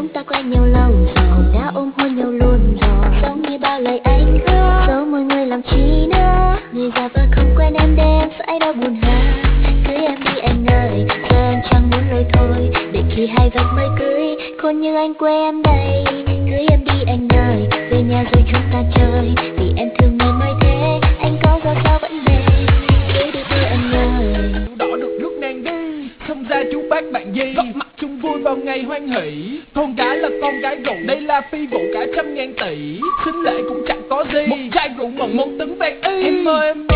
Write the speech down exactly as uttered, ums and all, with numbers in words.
Chúng ta quen nhau lâu rồi, cũng đã ôm hôn nhau luôn rồi. Giống như bao lời anh hứa, dẫu mọi người làm chi nữa. Người già vờ không quen em đêm, phải đâu buồn hơn. Cưới em đi anh ơi, giờ anh chẳng muốn lời thôi. Để khi hai vật mới cưới, khôn như anh quê em đây. Cưới em đi anh ơi, về nhà rồi chúng ta chơi. Vì em thương em mới thế, anh có sao sao vẫn về. Cưới đi thôi anh ơi. Đỏ được rước nàng đi, không ra chú bác bạn gì. Góp mặt chung vui vào ngày hoan hỷ. Con gái là con gái rượu, đây là phi vụ cả trăm ngàn tỷ. Xính lễ cũng chẳng có gì, một chai rượu mừng một tấn vàng y. Em ơi em